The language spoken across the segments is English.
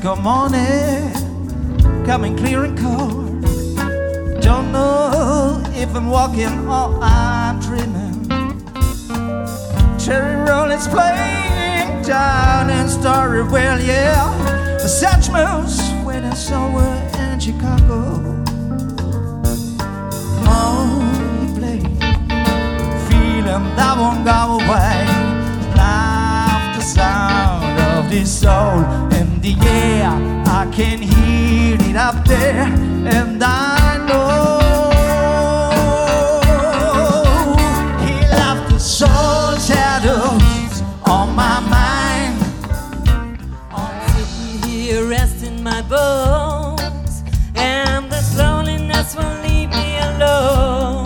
of morning, coming clear and cold. Don't know if I'm walking or I'm dreaming. Cherry roll is playing down in Storyville, yeah. Such moves waiting somewhere in Chicago. Oh, you play, feeling that won't go away. Love the sound of this soul in the air. I can hear it up there, and I know he left the soul shadows on my mind. I'm sitting here resting my bones, and this loneliness won't leave me alone.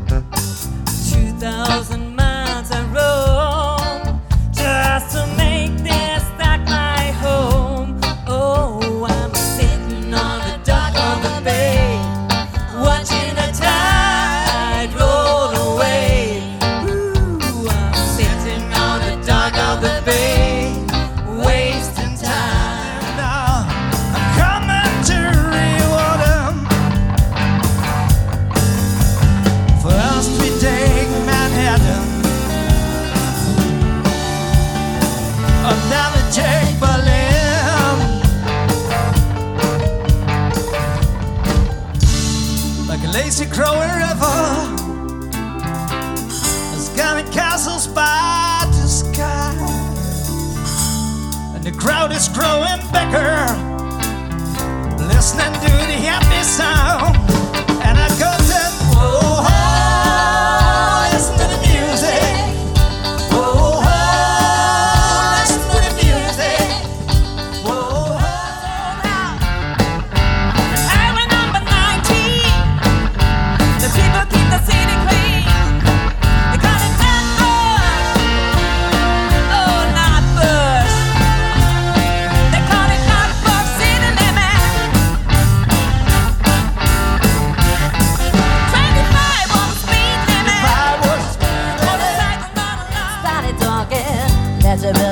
2,000 miles I roam just to make this dock my home. Oh, I'm sitting on the dock of the bay, watching the tide roll away. Ooh, I'm sitting on the dock of the bay, wasting time. Now I'm coming to reward him. First we take Manhattan, then we take Berlin. Like a lazy growing river, there's coming castles by the sky, and the crowd is growing bigger, listening to the happy sound. And I go to, oh, oh, listen to the music. Oh, oh, listen to the music. Oh, Highway number 19, the people keep the city clean. They call it Flatbush, oh, not Bush. They call it Flatbush city limit. 25 on the speed limit. I was Motorcycle not allowed. Started talking, that's a